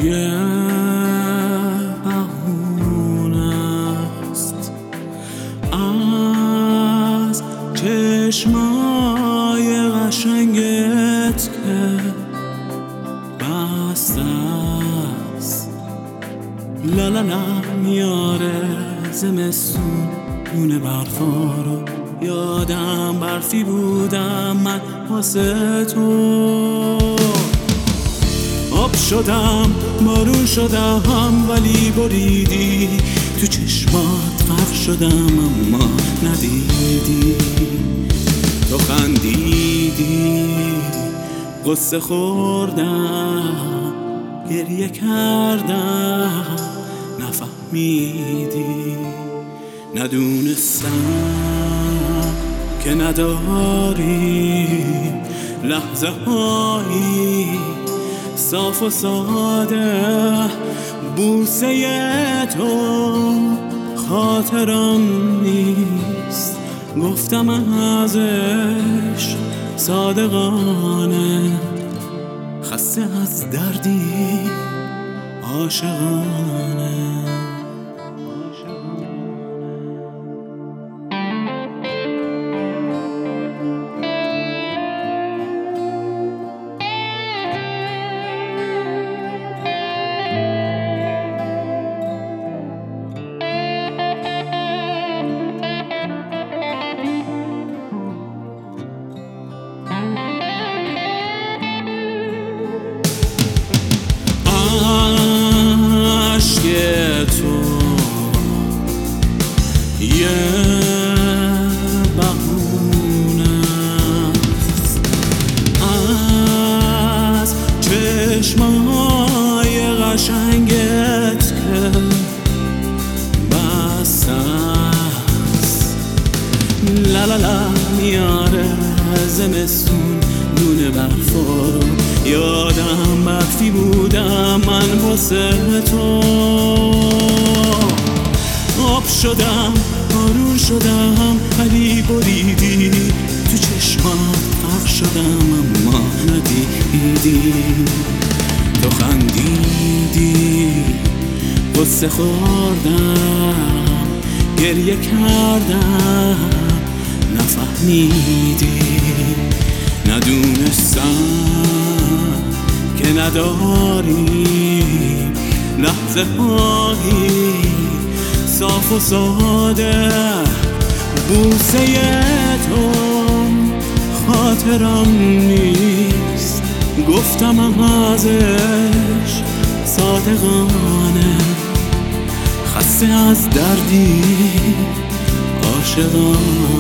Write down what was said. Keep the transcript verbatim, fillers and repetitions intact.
یه بهونه است از چشمای قشنگت که بسته است. لا لا لا میاره زمستون دونه برفا رو، یادم برفی بودم من واسه تو. آب شدم بارون شدم ولی بریدی تو چشمات، غرق شدم اما ندیدی. تو خندیدی قصه خوردم گریه کردم نفهمیدی. ندونستم که نداری لحظه هایی صاف و ساده، بوسه تو خاطرم نیست. گفتم ازش صادقانه، خسته از دردی عاشقانه. عشق تو یه بهونه است از چشمای قشنگت که بسته است. لا لا لا میاره زمستون دونه برفا رو، یادم برفی بودم من واسه تو. آب شدم بارون شدم ولی بریدی تو چشمات، غرق شدم اما ندیدی. تو خندیدی قصه خوردم گریه کردم نفهمیدی. ندونستم که نداری لحظه هایی صاف و ساده، بوسه تو خاطرم نیست. گفتم ازش صادقانه، خسته از دردی عاشقانه.